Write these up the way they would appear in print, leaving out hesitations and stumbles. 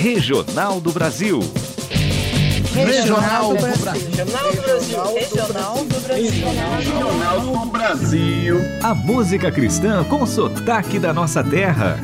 Regional do Brasil. Regional do Brasil. Regional do Brasil. A música cristã com sotaque da nossa terra.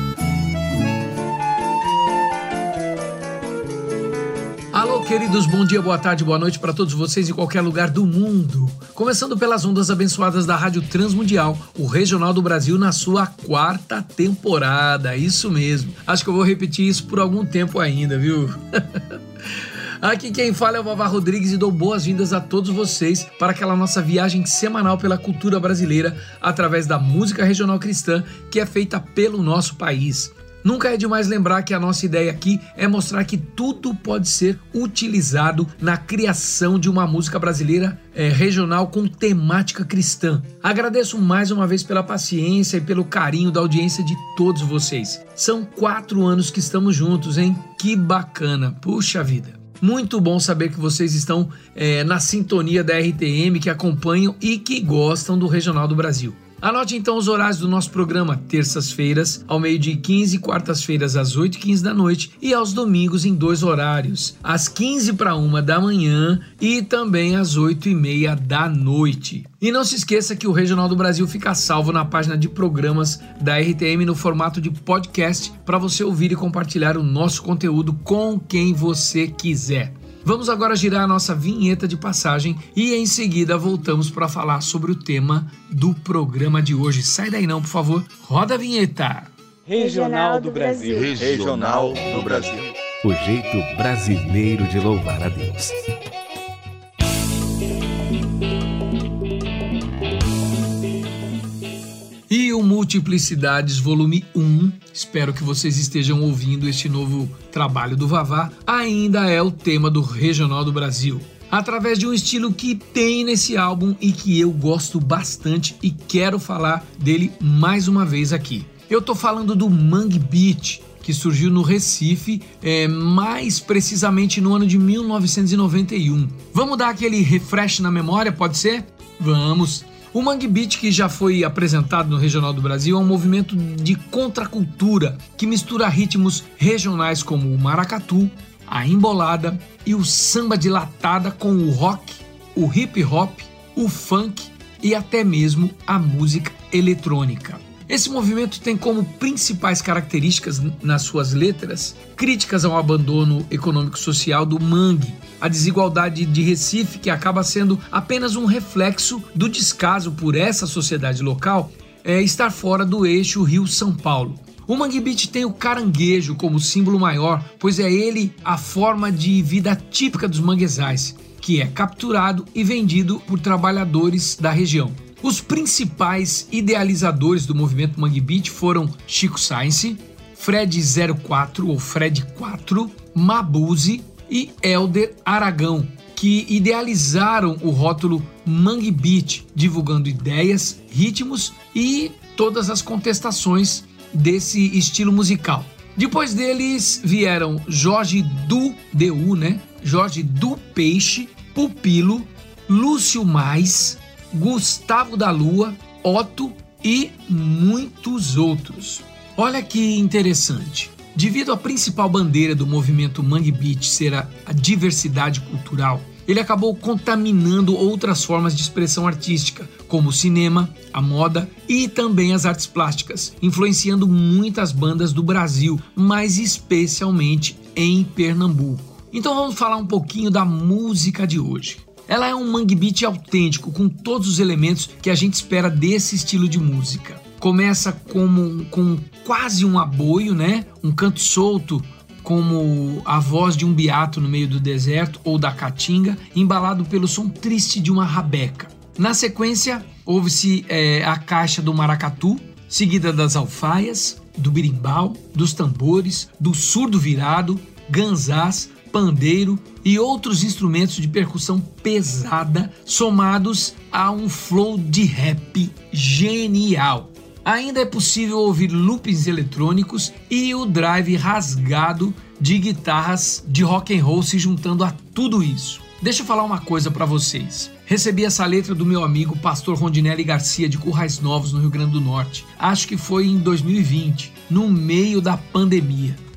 Alô, queridos, bom dia, boa tarde, boa noite para todos vocês em qualquer lugar do mundo. Começando pelas ondas abençoadas da Rádio Transmundial, o Regional do Brasil na sua 4ª temporada, isso mesmo. Acho que eu vou repetir isso por algum tempo ainda, viu? Aqui quem fala é o Vavá Rodrigues e dou boas-vindas a todos vocês para aquela nossa viagem semanal pela cultura brasileira através da música regional cristã que é feita pelo nosso país. Nunca é demais lembrar que a nossa ideia aqui é mostrar que tudo pode ser utilizado na criação de uma música brasileira regional com temática cristã. Agradeço mais uma vez pela paciência e pelo carinho da audiência de todos vocês. São 4 anos que estamos juntos, hein? Que bacana, puxa vida. Muito bom saber que vocês estão na sintonia da RTM, que acompanham e que gostam do Regional do Brasil. Anote então os horários do nosso programa: terças-feiras ao 12h15, quartas-feiras às 8h15 da noite e aos domingos em 2 horários, às 12h45 da manhã e também às 8h30 da noite. E não se esqueça que o Regional do Brasil fica salvo na página de programas da RTM no formato de podcast para você ouvir e compartilhar o nosso conteúdo com quem você quiser. Vamos agora girar a nossa vinheta de passagem e em seguida voltamos para falar sobre o tema do programa de hoje. Sai daí não, por favor. Roda a vinheta. Regional do Brasil. Regional do Brasil. O jeito brasileiro de louvar a Deus. E o Multiplicidades volume 1, espero que vocês estejam ouvindo este novo trabalho do Vavá, ainda é o tema do Regional do Brasil, através de um estilo que tem nesse álbum e que eu gosto bastante e quero falar dele mais uma vez aqui. Eu tô falando do Mangue Beat, que surgiu no Recife, mais precisamente no ano de 1991. Vamos dar aquele refresh na memória, pode ser? Vamos! O Mangue Beat, que já foi apresentado no Regional do Brasil, é um movimento de contracultura que mistura ritmos regionais como o maracatu, a embolada e o samba de latada com o rock, o hip hop, o funk e até mesmo a música eletrônica. Esse movimento tem como principais características nas suas letras críticas ao abandono econômico-social do mangue, a desigualdade de Recife, que acaba sendo apenas um reflexo do descaso por essa sociedade local estar fora do eixo Rio-São Paulo. O Mangue Beat tem o caranguejo como símbolo maior, pois é ele a forma de vida típica dos manguezais, que é capturado e vendido por trabalhadores da região. Os principais idealizadores do movimento Mangue Beat foram Chico Science, Fred 04 ou Fred 4, Mabuse e Helder Aragão, que idealizaram o rótulo Mangue Beat, divulgando ideias, ritmos e todas as contestações desse estilo musical. Depois deles vieram Jorge Jorge do Peixe, Pupilo, Lúcio Mais, Gustavo da Lua, Otto e muitos outros. Olha que interessante. Devido à principal bandeira do movimento Mangue Beat ser a diversidade cultural, ele acabou contaminando outras formas de expressão artística, como o cinema, a moda e também as artes plásticas, influenciando muitas bandas do Brasil, mas especialmente em Pernambuco. Então vamos falar um pouquinho da música de hoje. Ela é um Mangue Beat autêntico, com todos os elementos que a gente espera desse estilo de música. Começa com quase um aboio, né? Um canto solto, como a voz de um beato no meio do deserto ou da caatinga, embalado pelo som triste de uma rabeca. Na sequência, ouve-se a caixa do maracatu, seguida das alfaias, do birimbau, dos tambores, do surdo virado, ganzás, pandeiro e outros instrumentos de percussão pesada, somados a um flow de rap genial. Ainda é possível ouvir loopings eletrônicos e o drive rasgado de guitarras de rock and roll se juntando a tudo isso. Deixa eu falar uma coisa para vocês. Recebi essa letra do meu amigo Pastor Rondinelli Garcia, de Currais Novos, no Rio Grande do Norte. Acho que foi em 2020, no meio da pandemia.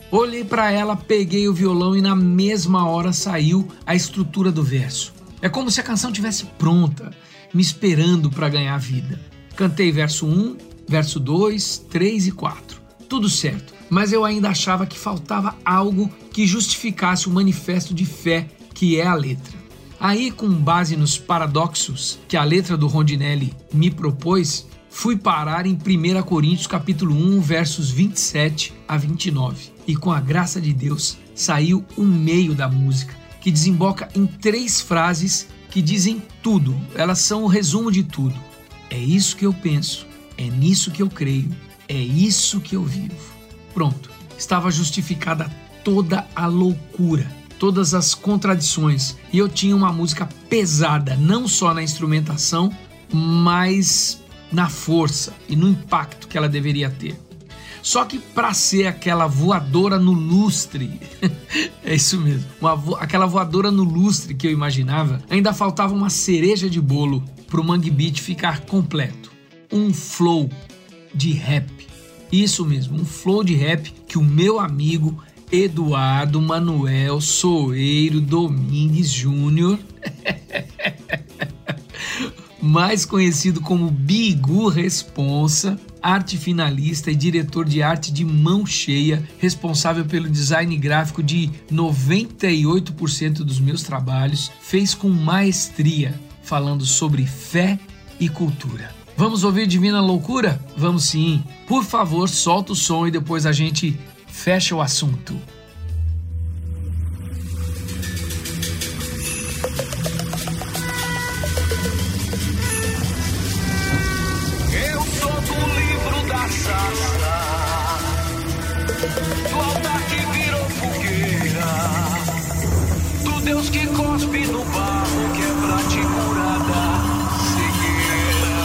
Olhei para ela, peguei o violão e na mesma hora saiu a estrutura do verso. É como se a canção tivesse pronta, me esperando para ganhar vida. Cantei verso 1, verso 2, 3 e 4. Tudo certo, mas eu ainda achava que faltava algo que justificasse o manifesto de fé que é a letra. Aí, com base nos paradoxos que a letra do Rondinelli me propôs, fui parar em 1 Coríntios capítulo 1, versos 27 a 29. E com a graça de Deus, saiu o meio da música, que desemboca em 3 frases que dizem tudo. Elas são o resumo de tudo. É isso que eu penso, é nisso que eu creio, é isso que eu vivo. Pronto, estava justificada toda a loucura, todas as contradições. E eu tinha uma música pesada, não só na instrumentação, mas na força e no impacto que ela deveria ter. Só que para ser aquela voadora no lustre, é isso mesmo, aquela voadora no lustre que eu imaginava, ainda faltava uma cereja de bolo para o Mangue Beat ficar completo. Um flow de rap. Isso mesmo, um flow de rap que o meu amigo Eduardo Manuel Soeiro Domingues Júnior, mais conhecido como Bigu Responsa, arte finalista e diretor de arte de mão cheia, responsável pelo design gráfico de 98% dos meus trabalhos, fez com maestria, falando sobre fé e cultura. Vamos ouvir Divina Loucura? Vamos sim. Por favor, solta o som e depois a gente fecha o assunto. Eu sou do livro da Sassa, do altar que virou fogueira, do Deus que cospe no barro, que é pra te curar da cegueira.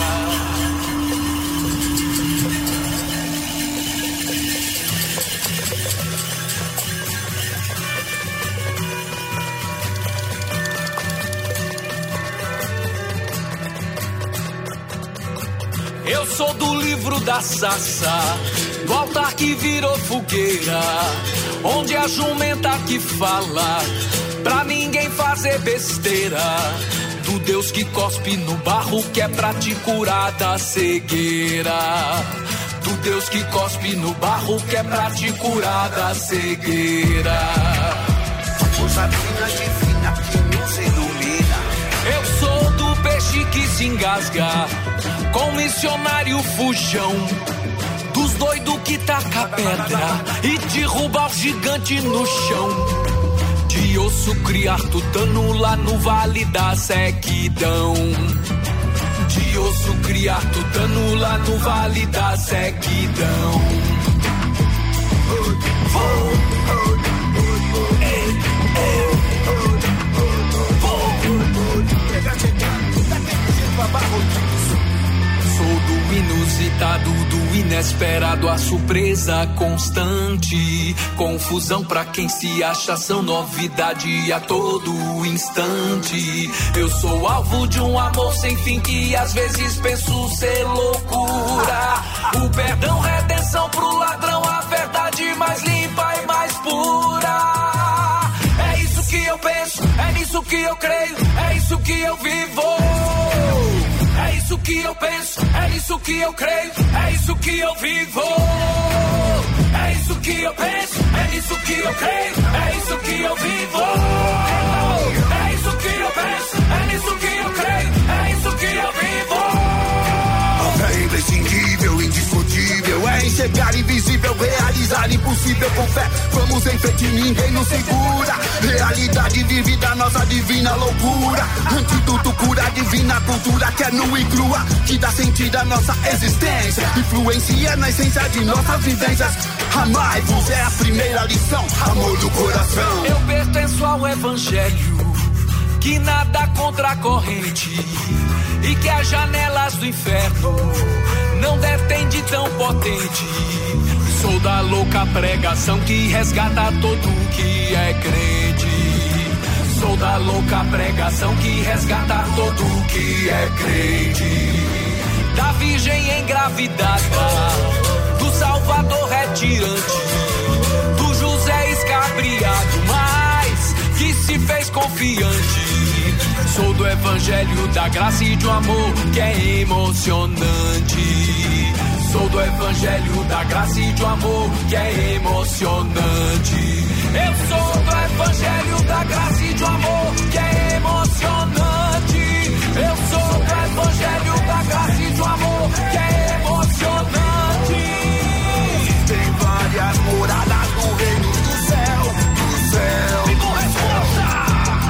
Eu sou do livro da Sassa, do altar que virou fogueira, onde a jumenta que fala, pra ninguém fazer besteira, do Deus que cospe no barro, que é pra te curar da cegueira, do Deus que cospe no barro, que é pra te curar da cegueira. Força divina que nos ilumina. Eu sou do peixe que se engasga com missionário fujão, dos doidos que taca pedra e derruba o gigante no chão, de osso criar tutano lá no vale da sequidão, de osso criar tutano lá no vale da sequidão. Sou do inusitado, do inesperado, a surpresa constante. Confusão pra quem se acha, são novidade a todo instante. Eu sou alvo de um amor sem fim que às vezes penso ser loucura. O perdão, redenção pro ladrão, a verdade mais limpa e mais pura. É isso que eu penso, é nisso que eu creio, é isso que eu vivo. É isso que eu penso, é nisso que eu creio, é isso que eu vivo. É isso que eu penso, é nisso que eu creio, é isso que eu vivo. É isso que eu penso, é nisso que eu creio, é isso que eu vivo. É imprescindível, indiscutível, é enxergar invisível, realizar impossível com fé. Vamos em frente, ninguém nos segura. Realidade vivida, nossa divina loucura. Antídoto, cura, divina cultura que é nua e crua, que dá sentido à nossa existência. Influencia na essência de nossas vivências. Amai-vos é a primeira lição, amor do coração. Eu pertenço ao evangelho, que nada contra a corrente, e que as janelas do inferno não detém de tão potente. Sou da louca pregação que resgata todo que é crente. Sou da louca pregação que resgata todo que é crente. Da virgem engravidada, do Salvador retirante, do José te fez confiante. Sou do evangelho da graça e de um amor que é emocionante. Sou do evangelho da graça e de um amor que é emocionante. Eu sou do evangelho da graça e de um amor que é emocionante. Eu sou do evangelho da graça e de um amor que é emocionante. Tem várias moradas no reino do céu. E com resposta.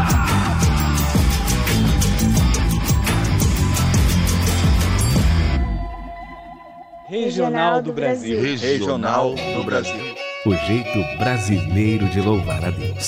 Regional do Brasil. Regional do Brasil. O jeito brasileiro de louvar a Deus.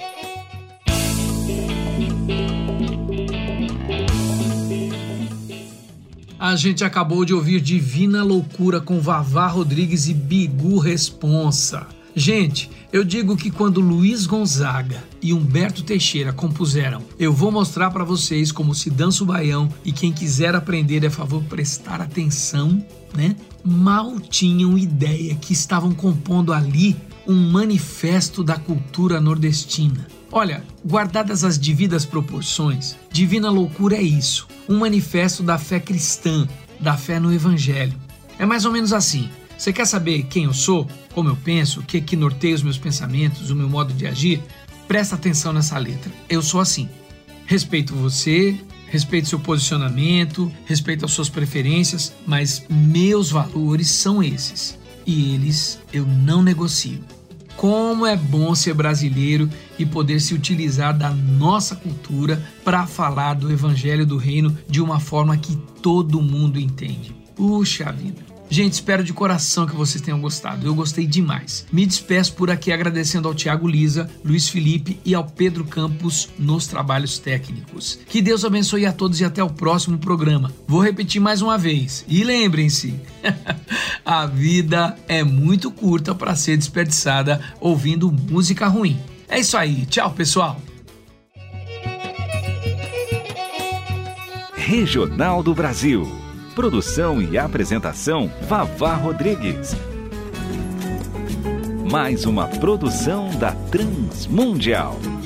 A gente acabou de ouvir Divina Loucura com Vavá Rodrigues e Bigu Responsa. Gente, eu digo que quando Luiz Gonzaga e Humberto Teixeira compuseram Eu Vou Mostrar Pra Vocês Como Se Dança o Baião e quem quiser aprender é favor prestar atenção, né? Mal tinham ideia que estavam compondo ali um manifesto da cultura nordestina. Olha, guardadas as devidas proporções, Divina Loucura é isso, um manifesto da fé cristã, da fé no Evangelho. É mais ou menos assim. Você quer saber quem eu sou, como eu penso, o que norteia os meus pensamentos, o meu modo de agir? Presta atenção nessa letra. Eu sou assim. Respeito você, respeito seu posicionamento, respeito as suas preferências, mas meus valores são esses. E eles eu não negocio. Como é bom ser brasileiro e poder se utilizar da nossa cultura para falar do Evangelho do Reino de uma forma que todo mundo entende. Puxa vida! Gente, espero de coração que vocês tenham gostado. Eu gostei demais. Me despeço por aqui agradecendo ao Thiago Lisa, Luiz Felipe e ao Pedro Campos nos trabalhos técnicos. Que Deus abençoe a todos e até o próximo programa. Vou repetir mais uma vez. E lembrem-se, a vida é muito curta para ser desperdiçada ouvindo música ruim. É isso aí. Tchau, pessoal. Regional do Brasil. Produção e apresentação, Vavá Rodrigues. Mais uma produção da Transmundial.